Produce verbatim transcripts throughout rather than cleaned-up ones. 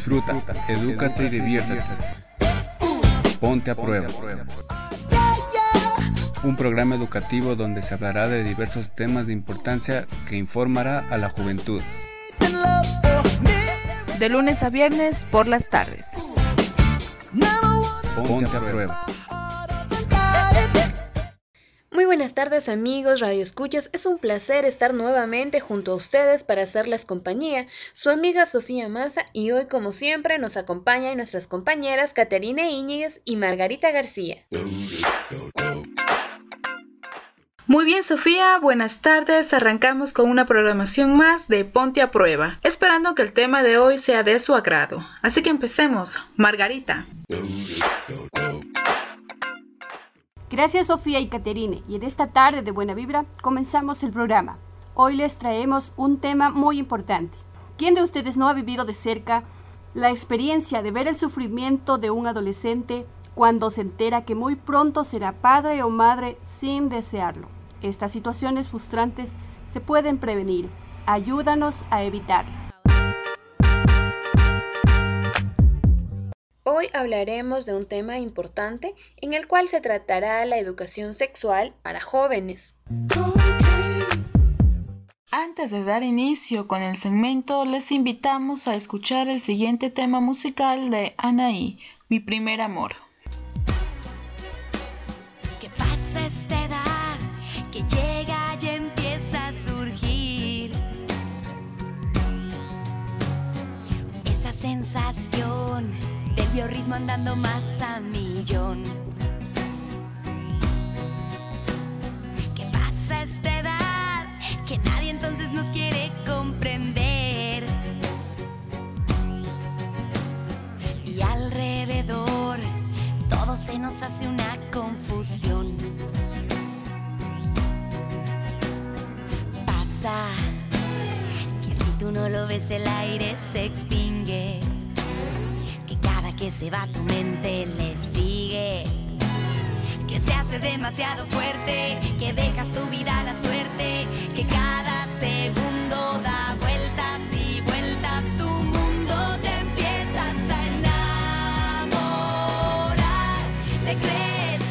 Disfruta, edúcate y diviértete. Ponte a prueba. Un programa educativo donde se hablará de diversos temas de importancia que informará a la juventud. De lunes a viernes por las tardes. Ponte a prueba. Muy buenas tardes amigos Radio Escuchas, es un placer estar nuevamente junto a ustedes para hacerles compañía, su amiga Sofía Maza, y hoy como siempre nos acompañan nuestras compañeras Caterina Íñiguez y Margarita García. Muy bien Sofía, buenas tardes, arrancamos con una programación más de Ponte a Prueba, esperando que el tema de hoy sea de su agrado, así que empecemos. Margarita. Gracias Sofía y Caterine, y en esta tarde de Buena Vibra comenzamos el programa. Hoy les traemos un tema muy importante. ¿Quién de ustedes no ha vivido de cerca la experiencia de ver el sufrimiento de un adolescente cuando se entera que muy pronto será padre o madre sin desearlo? Estas situaciones frustrantes se pueden prevenir. Ayúdanos a evitarlas. Hoy hablaremos de un tema importante en el cual se tratará la educación sexual para jóvenes. Antes de dar inicio con el segmento, les invitamos a escuchar el siguiente tema musical de Anaí, Mi Primer Amor. ¿Qué pasa esta edad que llega y empieza a surgir? Esa sensación del biorritmo andando más a millón. ¿Qué pasa a esta edad que nadie entonces nos quiere comprender? Y alrededor todo se nos hace una confusión. Pasa que si tú no lo ves el aire se extingue, que se va tu mente le sigue, que se hace demasiado fuerte, que dejas tu vida a la suerte, que cada segundo da vueltas y vueltas, tu mundo te empiezas a enamorar, le crees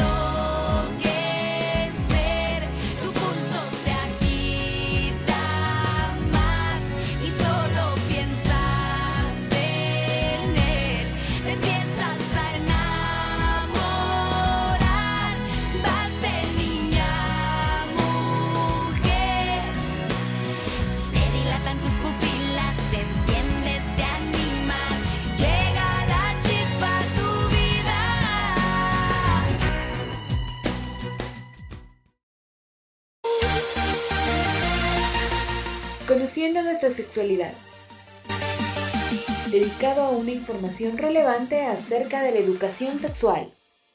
enloquecer, tu pulso se agita más y solo piensas Conociendo nuestra sexualidad, dedicado a una información relevante acerca de la educación sexual.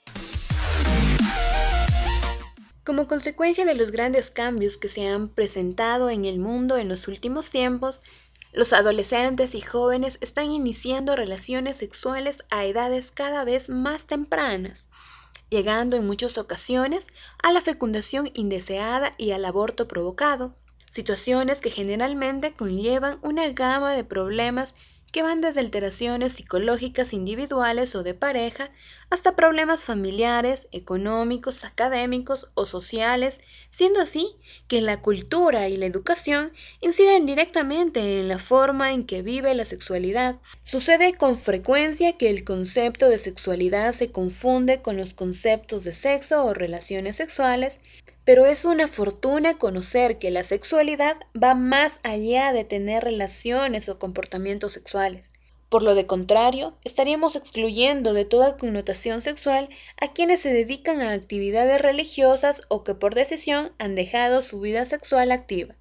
Como consecuencia de los grandes cambios que se han presentado en el mundo en los últimos tiempos, los adolescentes y jóvenes están iniciando relaciones sexuales a edades cada vez más tempranas, llegando en muchas ocasiones a la fecundación indeseada y al aborto provocado. Situaciones que generalmente conllevan una gama de problemas que van desde alteraciones psicológicas individuales o de pareja hasta problemas familiares, económicos, académicos o sociales, siendo así que la cultura y la educación inciden directamente en la forma en que vive la sexualidad. Sucede con frecuencia que el concepto de sexualidad se confunde con los conceptos de sexo o relaciones sexuales, pero es una fortuna conocer que la sexualidad va más allá de tener relaciones o comportamientos sexuales. Por lo de contrario, estaríamos excluyendo de toda connotación sexual a quienes se dedican a actividades religiosas o que por decisión han dejado su vida sexual activa.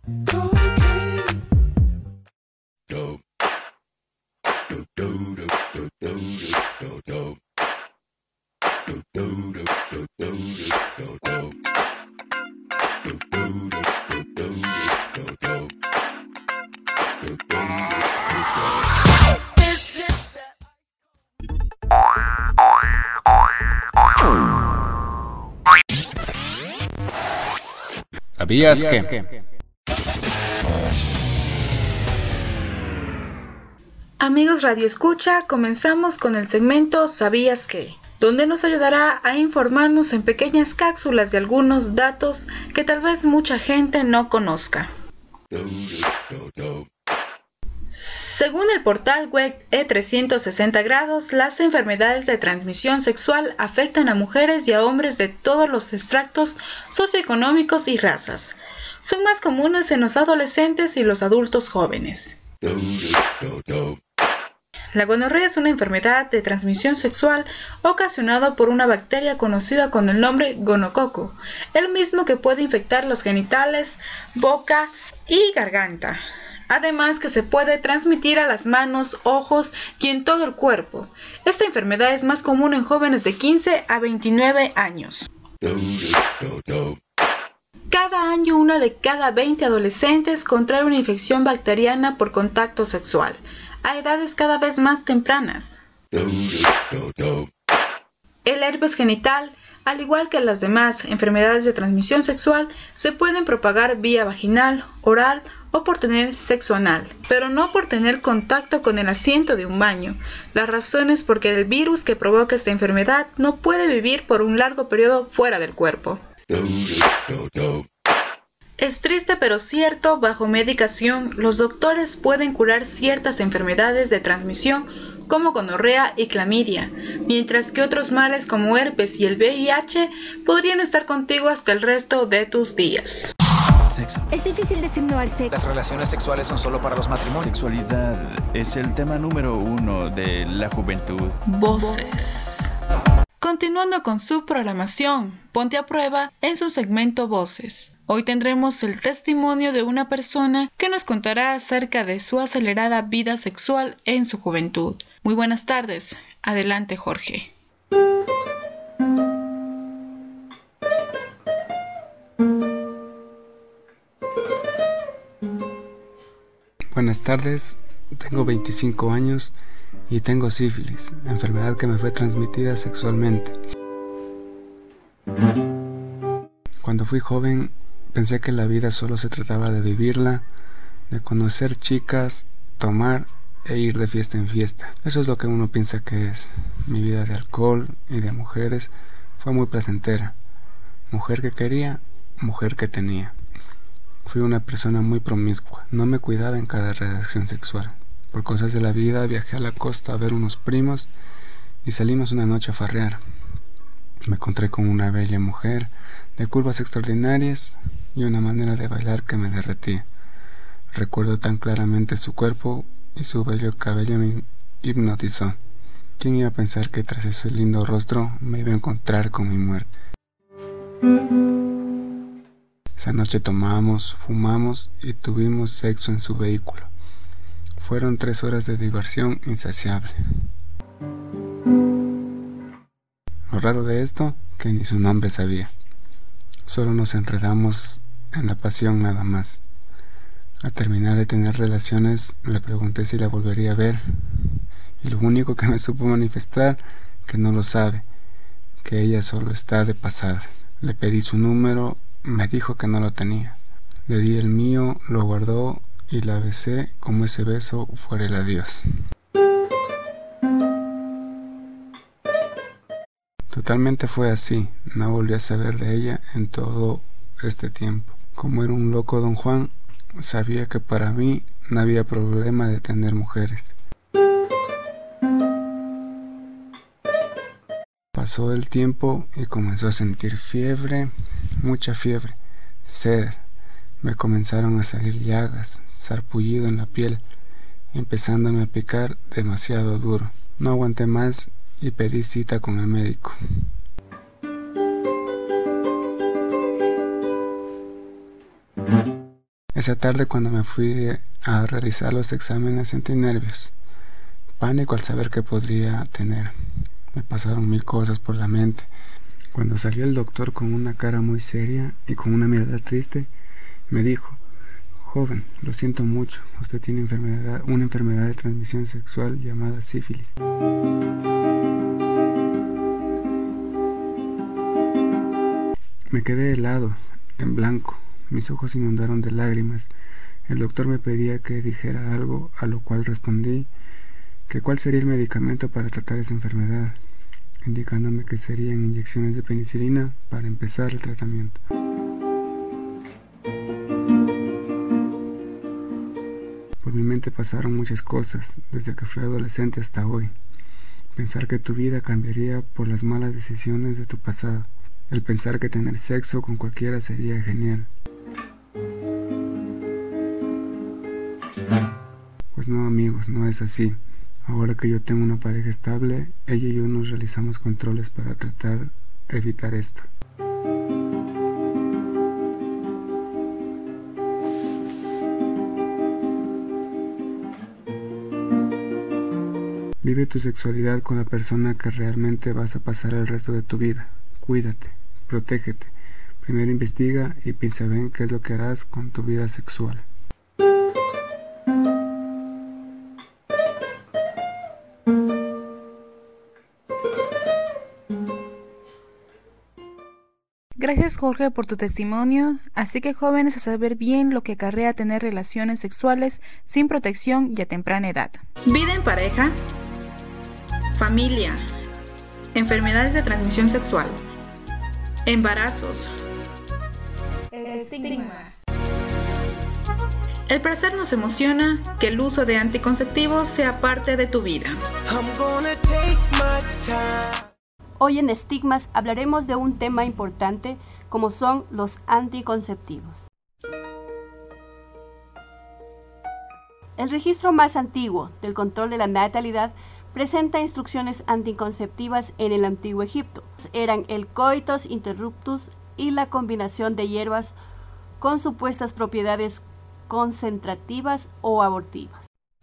¿Sabías que? Amigos Radio Escucha, comenzamos con el segmento ¿Sabías qué?, donde nos ayudará a informarnos en pequeñas cápsulas de algunos datos que tal vez mucha gente no conozca. Según el portal web E trescientos sesenta grados, las enfermedades de transmisión sexual afectan a mujeres y a hombres de todos los estratos socioeconómicos y razas. Son más comunes en los adolescentes y los adultos jóvenes. La gonorrea es una enfermedad de transmisión sexual ocasionada por una bacteria conocida con el nombre gonococo, el mismo que puede infectar los genitales, boca y garganta. Además que se puede transmitir a las manos, ojos y en todo el cuerpo. Esta enfermedad es más común en jóvenes de quince a veintinueve años. Cada año una de cada veinte adolescentes contrae una infección bacteriana por contacto sexual, a edades cada vez más tempranas. El herpes genital, al igual que las demás enfermedades de transmisión sexual, se pueden propagar vía vaginal, oral o por tener sexo anal, pero no por tener contacto con el asiento de un baño. La razón es porque el virus que provoca esta enfermedad no puede vivir por un largo periodo fuera del cuerpo. Es triste pero cierto, bajo medicación, los doctores pueden curar ciertas enfermedades de transmisión como gonorrea y clamidia, mientras que otros males como herpes y el V I H podrían estar contigo hasta el resto de tus días. Sexo. Es difícil decir no al sexo. Las relaciones sexuales son solo para los matrimonios. Sexualidad es el tema número uno de la juventud. Voces. Continuando con su programación, Ponte a Prueba en su segmento Voces. Hoy tendremos el testimonio de una persona que nos contará acerca de su acelerada vida sexual en su juventud. Muy buenas tardes. Adelante, Jorge. Buenas tardes, tengo veinticinco años y tengo sífilis, enfermedad que me fue transmitida sexualmente. Cuando fui joven pensé que la vida solo se trataba de vivirla, de conocer chicas, tomar e ir de fiesta en fiesta. Eso es lo que uno piensa que es. Mi vida de alcohol y de mujeres fue muy placentera. Mujer que quería, mujer que tenía. Fui una persona muy promiscua, no me cuidaba en cada relación sexual. Por cosas de la vida viajé a la costa a ver unos primos y salimos una noche a farrear. Me encontré con una bella mujer de curvas extraordinarias y una manera de bailar que me derretía. Recuerdo tan claramente su cuerpo y su bello cabello me hipnotizó. ¿Quién iba a pensar que tras ese lindo rostro me iba a encontrar con mi muerte? Esa noche tomamos, fumamos y tuvimos sexo en su vehículo. Fueron tres horas de diversión insaciable. Lo raro de esto, que ni su nombre sabía. Solo nos enredamos en la pasión nada más. Al terminar de tener relaciones, le pregunté si la volvería a ver. Y lo único que me supo manifestar, que no lo sabe, que ella solo está de pasada. Le pedí su número, me dijo que no lo tenía. Le di el mío, lo guardó y la besé como ese beso fuera el adiós. Totalmente fue así, no volví a saber de ella en todo este tiempo. Como era un loco don Juan, sabía que para mí no había problema de tener mujeres. Pasó el tiempo y comenzó a sentir fiebre, mucha fiebre, sed. Me comenzaron a salir llagas, sarpullido en la piel, empezándome a picar demasiado duro. No aguanté más y pedí cita con el médico. Esa tarde, cuando me fui a realizar los exámenes, sentí nervios, pánico al saber que podría tener. Me pasaron mil cosas por la mente. Cuando salió el doctor con una cara muy seria y con una mirada triste, me dijo: joven, lo siento mucho, usted tiene enfermedad, una enfermedad de transmisión sexual llamada sífilis. Me quedé helado, en blanco, mis ojos se inundaron de lágrimas. El doctor me pedía que dijera algo, a lo cual respondí que cuál sería el medicamento para tratar esa enfermedad, indicándome que serían inyecciones de penicilina para empezar el tratamiento. Por mi mente pasaron muchas cosas, desde que fui adolescente hasta hoy. Pensar que tu vida cambiaría por las malas decisiones de tu pasado. El pensar que tener sexo con cualquiera sería genial. Pues no, amigos, no es así. Ahora que yo tengo una pareja estable, ella y yo nos realizamos controles para tratar de evitar esto. Vive tu sexualidad con la persona que realmente vas a pasar el resto de tu vida. Cuídate, protégete. Primero investiga y piensa bien qué es lo que harás con tu vida sexual. Gracias, Jorge, por tu testimonio. Así que, jóvenes, a saber bien lo que acarrea tener relaciones sexuales sin protección y a temprana edad. Vida en pareja, familia, enfermedades de transmisión sexual, embarazos, el estigma. El placer nos emociona, que el uso de anticonceptivos sea parte de tu vida. Hoy en Estigmas hablaremos de un tema importante como son los anticonceptivos. El registro más antiguo del control de la natalidad presenta instrucciones anticonceptivas en el antiguo Egipto. Eran el coitus interruptus y la combinación de hierbas con supuestas propiedades concentrativas o abortivas.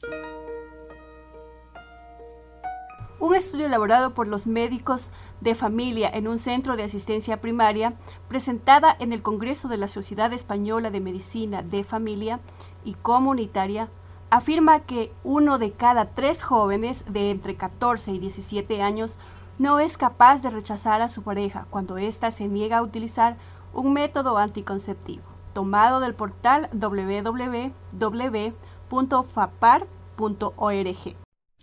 Un estudio elaborado por los médicos de familia en un centro de asistencia primaria, presentada en el Congreso de la Sociedad Española de Medicina de Familia y Comunitaria, afirma que uno de cada tres jóvenes de entre catorce y diecisiete años no es capaz de rechazar a su pareja cuando ésta se niega a utilizar un método anticonceptivo, tomado del portal doble u doble u doble u punto fapar punto org.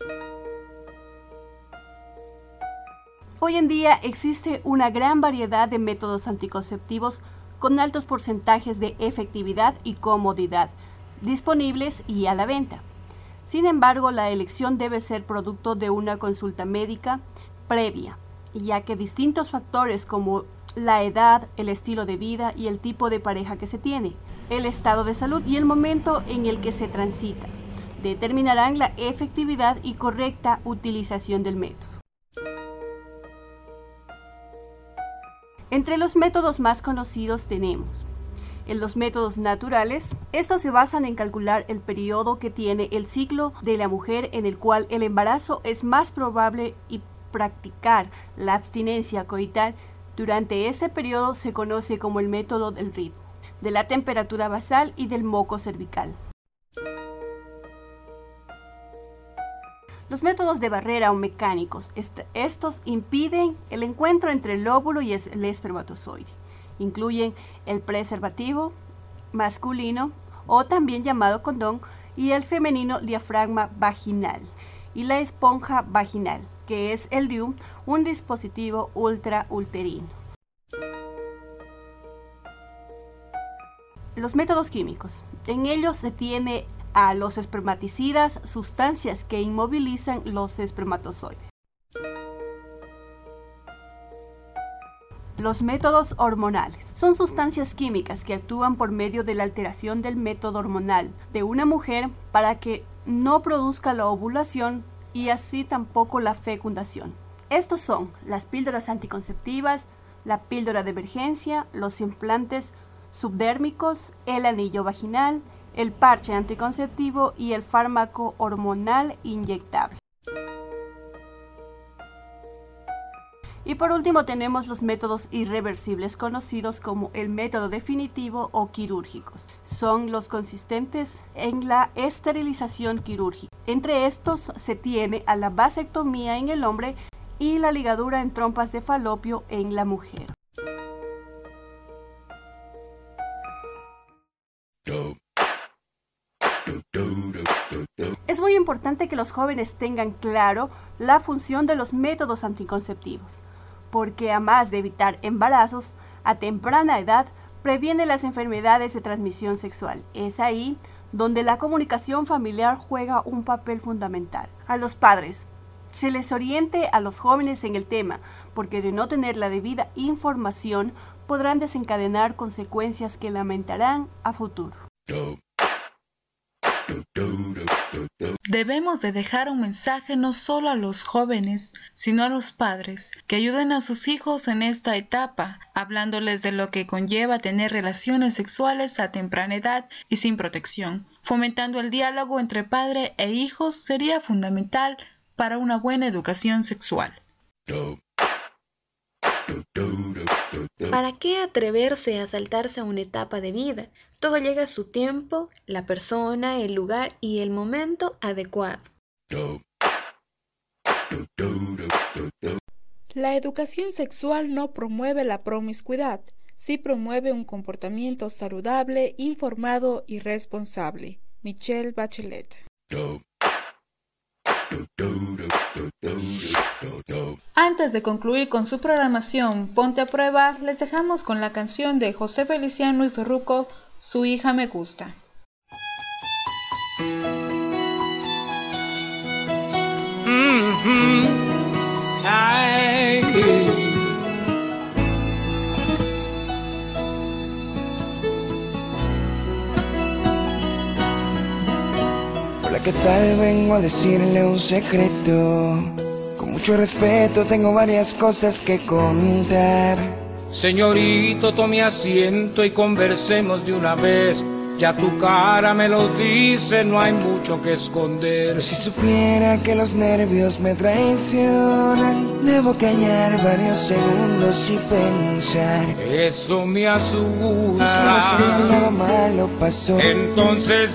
Hoy en día existe una gran variedad de métodos anticonceptivos con altos porcentajes de efectividad y comodidad disponibles y a la venta. Sin embargo, la elección debe ser producto de una consulta médica previa, ya que distintos factores como la edad, el estilo de vida y el tipo de pareja que se tiene, el estado de salud y el momento en el que se transita, determinarán la efectividad y correcta utilización del método. Entre los métodos más conocidos tenemos en los métodos naturales. Estos se basan en calcular el periodo que tiene el ciclo de la mujer en el cual el embarazo es más probable y practicar la abstinencia coital durante ese periodo se conoce como el método del ritmo, de la temperatura basal y del moco cervical. Los métodos de barrera o mecánicos, est- estos impiden el encuentro entre el óvulo y el espermatozoide. Incluyen el preservativo masculino o también llamado condón y el femenino diafragma vaginal y la esponja vaginal, que es el D I U, un dispositivo ultrauterino. Los métodos químicos. En ellos se tiene a los espermaticidas, sustancias que inmovilizan los espermatozoides. Los métodos hormonales son sustancias químicas que actúan por medio de la alteración del método hormonal de una mujer para que no produzca la ovulación y así tampoco la fecundación. Estos son las píldoras anticonceptivas, la píldora de emergencia, los implantes subdérmicos, el anillo vaginal, el parche anticonceptivo y el fármaco hormonal inyectable. Y por último tenemos los métodos irreversibles conocidos como el método definitivo o quirúrgicos. Son los consistentes en la esterilización quirúrgica. Entre estos se tiene a la vasectomía en el hombre y la ligadura en trompas de falopio en la mujer. Es muy importante que los jóvenes tengan claro la función de los métodos anticonceptivos, porque además de evitar embarazos a temprana edad, previene las enfermedades de transmisión sexual. Es ahí donde la comunicación familiar juega un papel fundamental. A los padres, se les oriente a los jóvenes en el tema, porque de no tener la debida información podrán desencadenar consecuencias que lamentarán a futuro. Debemos de dejar un mensaje no solo a los jóvenes, sino a los padres, que ayuden a sus hijos en esta etapa, hablándoles de lo que conlleva tener relaciones sexuales a temprana edad y sin protección. Fomentando el diálogo entre padre e hijos sería fundamental para una buena educación sexual. ¿Para qué atreverse a saltarse a una etapa de vida? Todo llega a su tiempo, la persona, el lugar y el momento adecuado. La educación sexual no promueve la promiscuidad, sí promueve un comportamiento saludable, informado y responsable. Michelle Bachelet. Antes de concluir con su programación Ponte a Prueba, les dejamos con la canción de José Feliciano y Ferruco, Su hija me gusta. Mm-hmm. Ay. Hola, ¿qué tal? Vengo a decirle un secreto. Con mucho respeto tengo varias cosas que contar. Señorito, tome asiento y conversemos de una vez. Ya tu cara me lo dice, no hay mucho que esconder. Pero si supiera que los nervios me traicionan, debo callar varios segundos y pensar. Eso me asusta. Solo si nada malo pasó. Entonces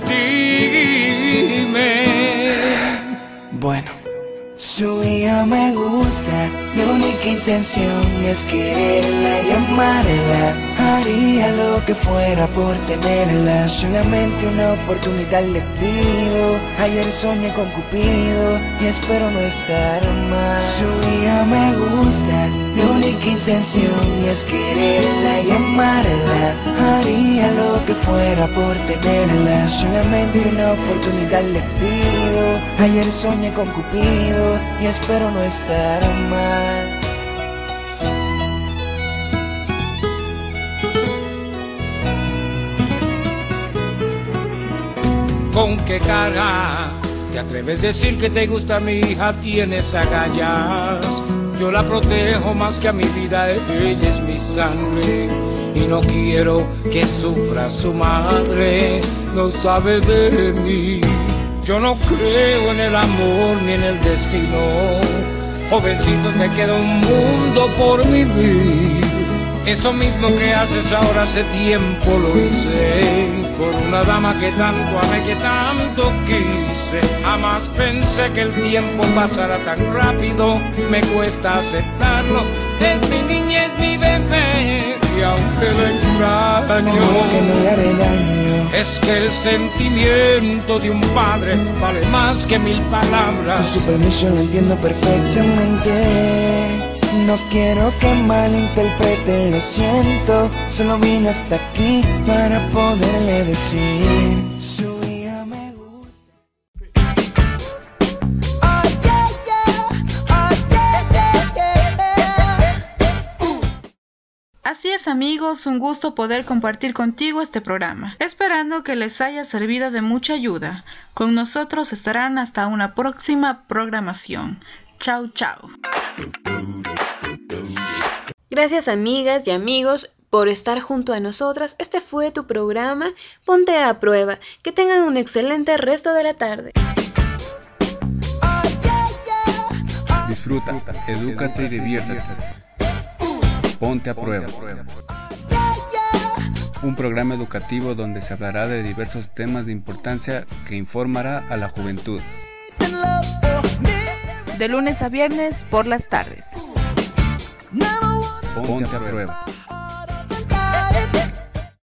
dime. Bueno. Su hija me gusta, mi única intención es quererla y amarla. Haría lo que fuera por tenerla, solamente una oportunidad le pido. Ayer soñé con Cupido y espero no estar mal. Su hija me gusta, mi única intención es quererla y amarla. Haría lo que fuera por tenerla, solamente una oportunidad le pido. Ayer soñé con Cupido y espero no estar mal. ¿Con qué cara te atreves a decir que te gusta mi hija? Tienes agallas. Yo la protejo más que a mi vida, ella es mi sangre. Y no quiero que sufra su madre, no sabe de mí. Yo no creo en el amor ni en el destino. Jovencito, te queda un mundo por vivir. Eso mismo que haces ahora hace tiempo lo hice por una dama que tanto amé, que tanto quise. Jamás pensé que el tiempo pasara tan rápido. Me cuesta aceptarlo. Es mi niñez, mi bebé. Y aunque lo extraño, no, que no le haré daño. Es que el sentimiento de un padre vale más que mil palabras. Con su permiso lo entiendo perfectamente. No quiero que malinterpreten, lo siento. Solo vine hasta aquí para poderle decir. Su hija me gusta. Oh, yeah, yeah. Oh, yeah, yeah, yeah. Uh. Así es, amigos, un gusto poder compartir contigo este programa, esperando que les haya servido de mucha ayuda. Con nosotros estarán hasta una próxima programación. Chao, chao. Gracias, amigas y amigos, por estar junto a nosotras. Este fue tu programa Ponte a Prueba. Que tengan un excelente resto de la tarde. Disfruta, edúcate y diviértete. Ponte a Prueba. Un programa educativo donde se hablará de diversos temas de importancia que informará a la juventud. De lunes a viernes por las tardes. Ponte a Prueba.